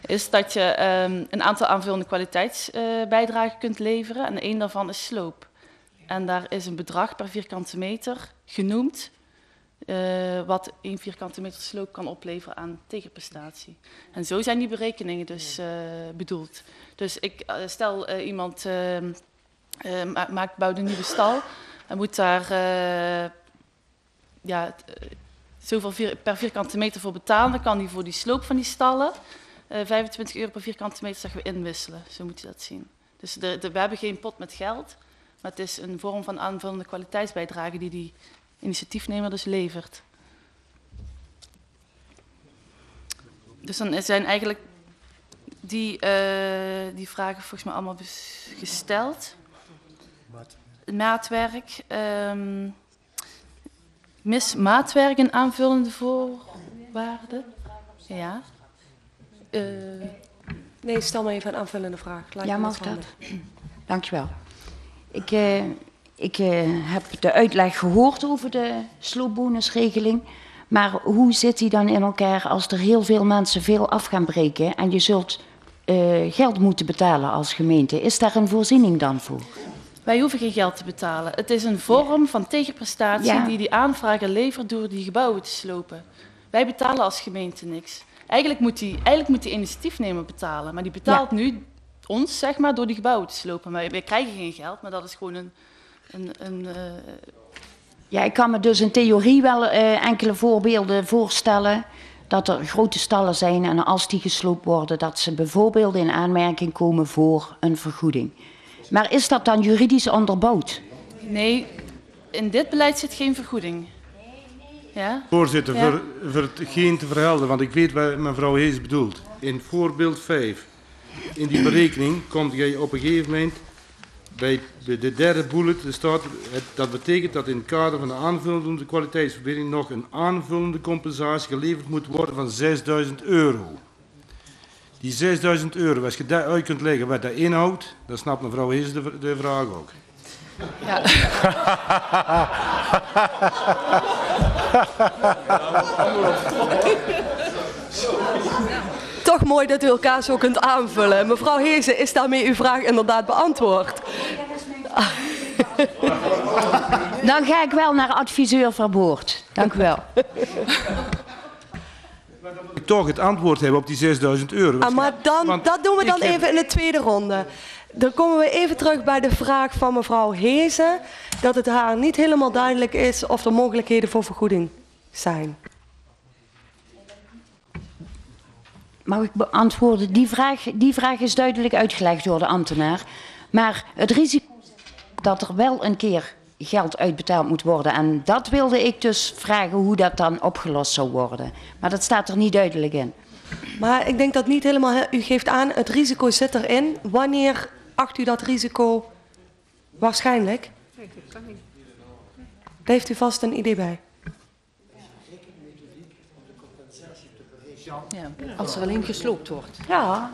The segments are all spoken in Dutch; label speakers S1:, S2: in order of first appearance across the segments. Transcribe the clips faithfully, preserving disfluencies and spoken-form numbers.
S1: is dat je um, een aantal aanvullende kwaliteitsbijdragen uh, kunt leveren. En één daarvan is sloop. En daar is een bedrag per vierkante meter genoemd, uh, wat één vierkante meter sloop kan opleveren aan tegenprestatie. En zo zijn die berekeningen dus uh, bedoeld. Dus ik uh, stel uh, iemand uh, uh, maakt, bouwt een nieuwe stal en moet daar uh, ja, zoveel vier, per vierkante meter voor betalen. Dan kan hij voor die sloop van die stallen uh, vijfentwintig euro per vierkante meter zeggen we inwisselen. Zo moet je dat zien. Dus de, de, we hebben geen pot met geld, maar het is een vorm van aanvullende kwaliteitsbijdrage die die initiatiefnemer dus levert. Dus dan zijn eigenlijk die, uh, die vragen volgens mij allemaal gesteld. Maatwerk. Um, mis maatwerk en aanvullende voorwaarden? Ja. Uh,
S2: nee, stel maar even een aanvullende vraag. Lijkt
S3: ja, mag dat? Dankjewel. Ik, uh, ik uh, heb de uitleg gehoord over de sloopbonusregeling. Maar hoe zit die dan in elkaar als er heel veel mensen veel af gaan breken en je zult uh, geld moeten betalen als gemeente? Is daar een voorziening dan voor?
S1: Wij hoeven geen geld te betalen. Het is een vorm van tegenprestatie ja. die die aanvrager levert door die gebouwen te slopen. Wij betalen als gemeente niks. Eigenlijk moet die, eigenlijk moet die initiatiefnemer betalen, maar die betaalt ja. nu ons zeg maar, door die gebouwen te slopen. Maar wij krijgen geen geld, maar dat is gewoon een... een, een uh...
S3: Ja, ik kan me dus in theorie wel uh, enkele voorbeelden voorstellen dat er grote stallen zijn en als die gesloopt worden, dat ze bijvoorbeeld in aanmerking komen voor een vergoeding. Maar is dat dan juridisch onderbouwd?
S1: Nee, in dit beleid zit geen vergoeding. Ja?
S4: Voorzitter,
S1: ja.
S4: voor, voor hetgeen te verhelderen, want ik weet wat mevrouw Hees bedoelt. In voorbeeld vijf, in die berekening komt jij op een gegeven moment bij de derde bullet, staat, dat betekent dat in het kader van de aanvullende kwaliteitsverbetering nog een aanvullende compensatie geleverd moet worden van zesduizend euro. Die zesduizend euro, als je daar uit kunt leggen wat dat inhoudt, dan snapt mevrouw Hees de, de vraag ook.
S1: Ja.
S2: Toch mooi dat u elkaar zo kunt aanvullen. Mevrouw Heesen, is daarmee uw vraag inderdaad beantwoord?
S3: Dan ga ik wel naar adviseur Verboord. Dank u wel.
S4: Toch het antwoord hebben op die zesduizend euro.
S2: Ah, maar dan, dat doen we dan
S4: heb...
S2: even in de tweede ronde. Dan komen we even terug bij de vraag van mevrouw Heesen, dat het haar niet helemaal duidelijk is of er mogelijkheden voor vergoeding zijn.
S3: Mag ik beantwoorden? Die vraag, die vraag is duidelijk uitgelegd door de ambtenaar. Maar het risico dat er wel een keer geld uitbetaald moet worden. En dat wilde ik dus vragen hoe dat dan opgelost zou worden. Maar dat staat er niet duidelijk in.
S2: Maar ik denk dat niet helemaal... U geeft aan, het risico zit erin. Wanneer acht u dat risico waarschijnlijk? Daar heeft u vast een idee bij.
S5: Ja, als er alleen gesloopt wordt.
S2: Ja.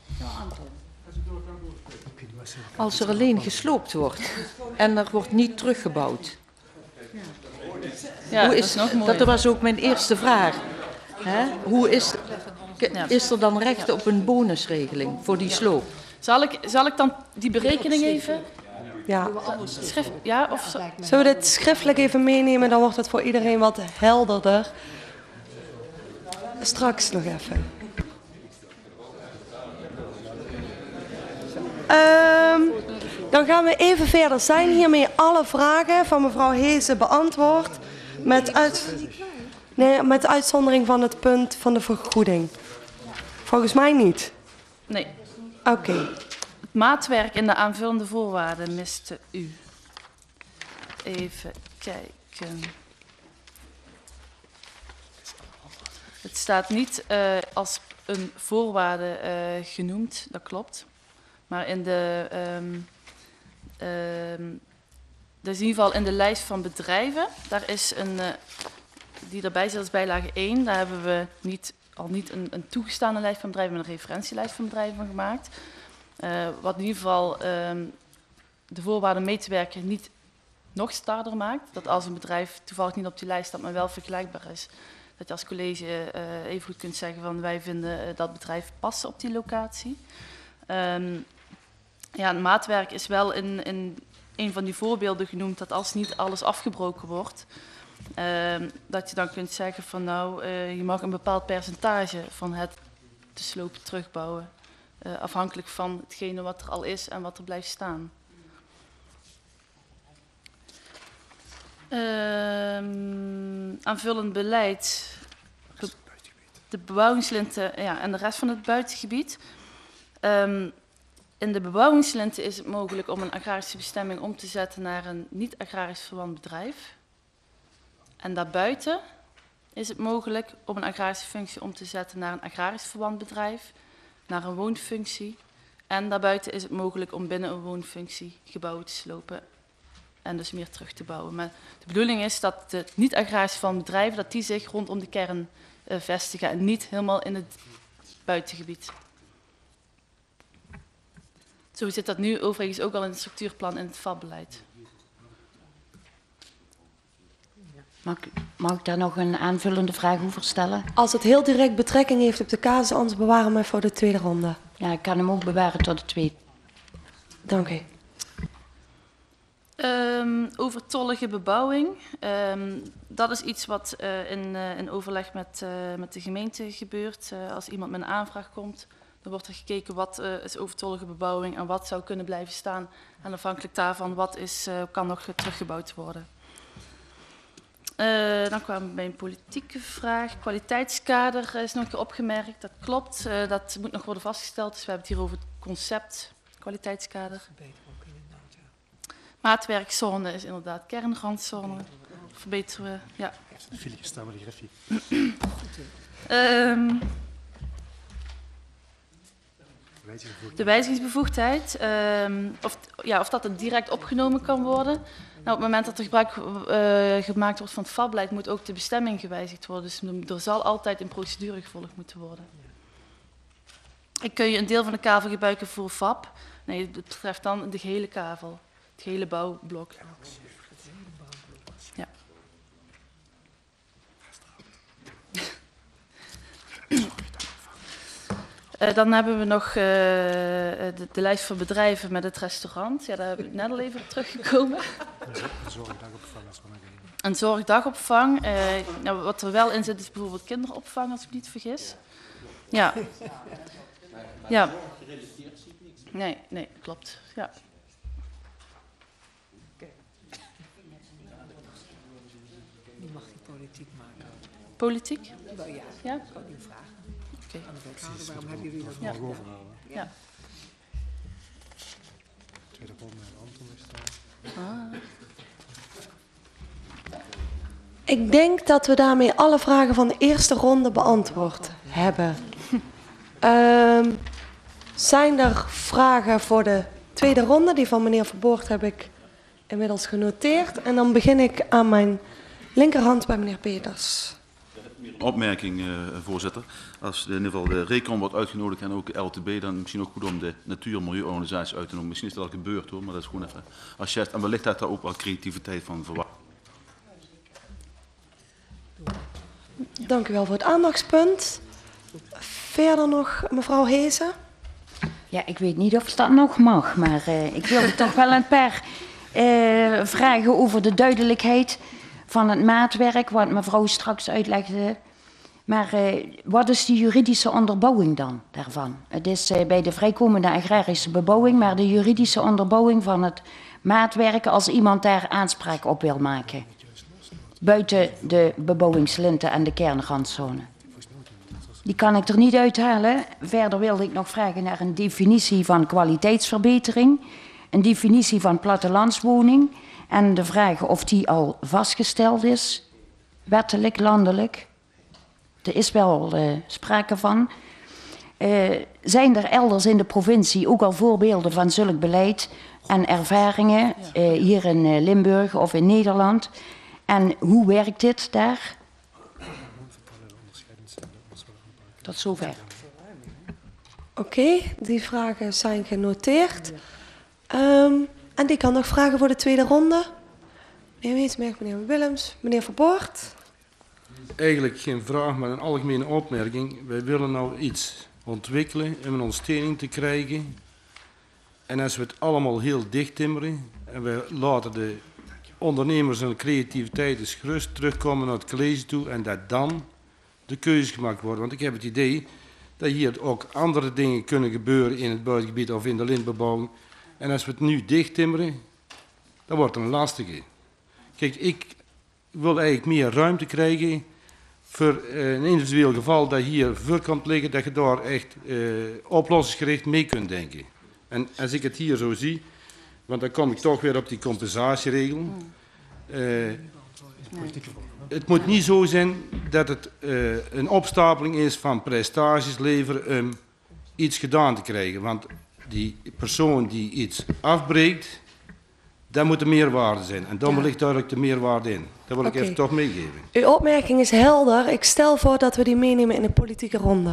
S5: Als er alleen gesloopt wordt en er wordt niet teruggebouwd.
S1: Ja,
S5: Hoe is,
S1: dat, is nog
S5: dat was ook mijn eerste vraag. Hè? Hoe is, is er dan recht op een bonusregeling voor die sloop?
S1: Zal ik, zal ik dan die berekening even...
S2: Ja.
S1: Schrift, ja of zo?
S2: Zullen we dit schriftelijk even meenemen? Dan wordt het voor iedereen wat helderder. Straks nog even. Um, dan gaan we even verder. Zijn hiermee alle vragen van mevrouw Heesen beantwoord? Met, uit, nee, met uitzondering van het punt van de vergoeding. Volgens mij niet.
S1: Nee.
S2: Oké. Okay.
S1: Het maatwerk in de aanvullende voorwaarden miste u. Even kijken. Het staat niet uh, als een voorwaarde uh, genoemd, dat klopt. Maar in de, um, um, dus in ieder geval in de lijst van bedrijven, daar is een, uh, die erbij zit als bijlage één, daar hebben we niet, al niet een, een toegestane lijst van bedrijven, maar een referentielijst van bedrijven van gemaakt. Uh, wat in ieder geval um, de voorwaarden mee te werken niet nog starder maakt. Dat als een bedrijf toevallig niet op die lijst staat, maar wel vergelijkbaar is, dat je als college uh, even goed kunt zeggen van wij vinden uh, dat bedrijf passen op die locatie. Um, ja, een maatwerk is wel in, in een van die voorbeelden genoemd dat als niet alles afgebroken wordt, uh, dat je dan kunt zeggen van nou, uh, je mag een bepaald percentage van het de sloop terugbouwen. Uh, afhankelijk van hetgene wat er al is en wat er blijft staan. Uh, aanvullend beleid, de, de bebouwingslinten ja, en de rest van het buitengebied. Um, in de bebouwingslinten is het mogelijk om een agrarische bestemming om te zetten naar een niet-agrarisch verwant bedrijf. En daarbuiten is het mogelijk om een agrarische functie om te zetten naar een agrarisch verwant bedrijf, naar een woonfunctie. En daarbuiten is het mogelijk om binnen een woonfunctie gebouwen te slopen en dus meer terug te bouwen. Maar de bedoeling is dat de niet-agrarisch verwant bedrijven, dat die zich rondom de kern uh, vestigen en niet helemaal in het buitengebied. Zo zit dat nu overigens ook al in het structuurplan en het V A B-beleid.
S3: Mag, mag ik daar nog een aanvullende vraag over stellen?
S2: Als het heel direct betrekking heeft op de casus, anders bewaren we voor de tweede ronde.
S3: Ja, ik kan hem ook bewaren tot de tweede.
S2: Dank u.
S1: Um, overtollige bebouwing. Um, dat is iets wat uh, in, uh, in overleg met, uh, met de gemeente gebeurt. Uh, als iemand met een aanvraag komt, dan wordt er gekeken wat uh, is overtollige bebouwing en wat zou kunnen blijven staan. En afhankelijk daarvan wat is, uh, kan nog teruggebouwd worden. Uh, dan kwamen we bij een politieke vraag. Kwaliteitskader is nog een keer opgemerkt. Dat klopt. Uh, dat moet nog worden vastgesteld. Dus we hebben het hier over het concept kwaliteitskader. Maatwerkzone is inderdaad kernrandzone. Verbeteren we, ja. um, de wijzigingsbevoegdheid, um, of, ja, of dat er direct opgenomen kan worden. Nou, op het moment dat er gebruik uh, gemaakt wordt van het V A B-beleid, moet ook de bestemming gewijzigd worden. Dus er zal altijd een procedure gevolgd moeten worden. En kun je een deel van de kavel gebruiken voor V A B? Nee, het betreft dan de gehele kavel. Het gehele bouwblok. Ja. Uh, dan hebben we nog uh, de, de lijst van bedrijven met het restaurant. Ja, daar heb ik net al even op teruggekomen. Een zorgdagopvang. Een zorgdagopvang. Uh, nou, wat er wel in zit is bijvoorbeeld kinderopvang, als ik me niet vergis. Ja. Ja. Nee, nee, klopt. Ja.
S6: Die mag die politiek maken.
S1: Politiek?
S6: Wel ja,
S1: ja?
S6: ik kan u vragen. Oké. Okay. Aan de wethouder, waarom hebben jullie dat
S1: ja.
S6: nog overhouden?
S1: Ja. ja.
S7: Tweede ronde en Anton is daar. Ah.
S2: Ik denk dat we daarmee alle vragen van de eerste ronde beantwoord hebben. um, zijn er vragen voor de tweede ronde? Die van meneer Verboort heb ik inmiddels genoteerd. En dan begin ik aan mijn linkerhand bij meneer Peters.
S8: Opmerking, uh, voorzitter. Als in ieder geval de Recon wordt uitgenodigd en ook de L T B, dan misschien ook goed om de natuur- en milieuorganisatie uit te nodigen. Misschien is dat al gebeurd hoor, maar dat is gewoon even als je en wellicht dat daar ook wel creativiteit van verwacht.
S2: Dank u wel voor het aandachtspunt. Verder nog mevrouw Hezen.
S3: Ja, ik weet niet of dat nog mag, maar uh, ik wilde toch wel een paar uh, vragen over de duidelijkheid van het maatwerk, wat mevrouw straks uitlegde. Maar uh, wat is de juridische onderbouwing dan daarvan? Het is uh, bij de vrijkomende agrarische bebouwing, maar de juridische onderbouwing van het maatwerk als iemand daar aanspraak op wil maken. Buiten de bebouwingslinten en de kernrandzone. Die kan ik er niet uithalen. Verder wilde ik nog vragen naar een definitie van kwaliteitsverbetering. Een definitie van plattelandswoning. En de vraag of die al vastgesteld is. Wettelijk, landelijk. Er is wel uh, sprake van. Uh, zijn er elders in de provincie ook al voorbeelden van zulk beleid en ervaringen? Uh, hier in uh, Limburg of in Nederland? En hoe werkt dit daar? Tot zover.
S2: Oké, okay, die vragen zijn genoteerd. Um, en die kan nog vragen voor de tweede ronde. Meneer Weesmerg, meneer Willems, meneer Verboort.
S4: eigenlijk geen vraag, maar een algemene opmerking. Wij willen nou iets ontwikkelen om een ondersteuning te krijgen. En als we het allemaal heel dicht timmeren en we laten de ondernemers en de creativiteit eens gerust terugkomen naar het college toe en dat dan de keuzes gemaakt worden. Want ik heb het idee dat hier ook andere dingen kunnen gebeuren in het buitengebied of in de lintbebouwing. En als we het nu dicht timmeren, dan wordt het een lastige. Kijk, ik wil eigenlijk meer ruimte krijgen voor uh, een individueel geval dat hier voor kan liggen, dat je daar echt uh, oplossingsgericht mee kunt denken. En als ik het hier zo zie, want dan kom ik toch weer op die compensatieregel. Uh, het moet niet zo zijn dat het uh, een opstapeling is van prestaties leveren om iets gedaan te krijgen. Want die persoon die iets afbreekt, daar moet de meerwaarde zijn. En daar ja. ligt duidelijk de meerwaarde in. Dat wil ik okay. even toch meegeven.
S2: Uw opmerking is helder. Ik stel voor dat we die meenemen in de politieke ronde.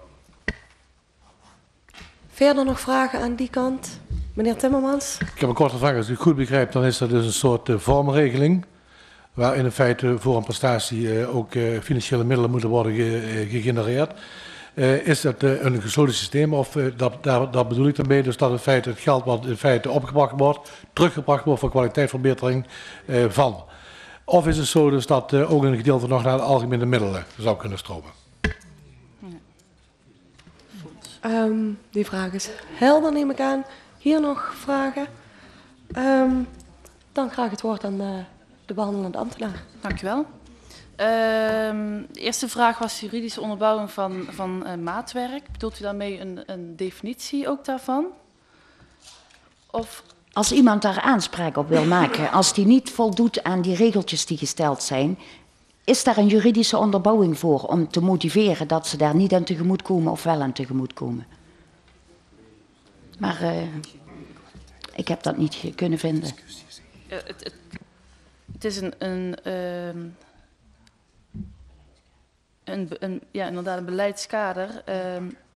S2: Verder nog vragen aan die kant? Meneer Timmermans?
S7: Ik heb een korte vraag. Als ik het goed begrijp, dan is er dus een soort uh, vormregeling. Waarin in feite voor een prestatie uh, ook uh, financiële middelen moeten worden ge, uh, gegenereerd. Uh, is dat uh, een gesloten systeem of uh, dat, daar, dat bedoel ik daarmee, dus dat in feite het geld wat in feite opgebracht wordt, teruggebracht wordt voor kwaliteitsverbetering uh, van. Of is het zo dus dat uh, ook een gedeelte nog naar de algemene middelen zou kunnen stromen?
S2: Um, die vraag is helder, neem ik aan. Hier nog vragen? Um, dan graag het woord aan de, de behandelende ambtenaar.
S1: Dank u wel. Um, de eerste vraag was juridische onderbouwing van, van uh, maatwerk. Bedoelt u daarmee een, een definitie ook daarvan? Of...
S3: Als iemand daar aanspraak op wil maken, als die niet voldoet aan die regeltjes die gesteld zijn, is daar een juridische onderbouwing voor om te motiveren dat ze daar niet aan tegemoet komen of wel aan tegemoet komen? Maar uh, ik heb dat niet kunnen vinden.
S1: Uh, het, het, het is een, een, uh, een, een, ja, inderdaad een beleidskader. Uh,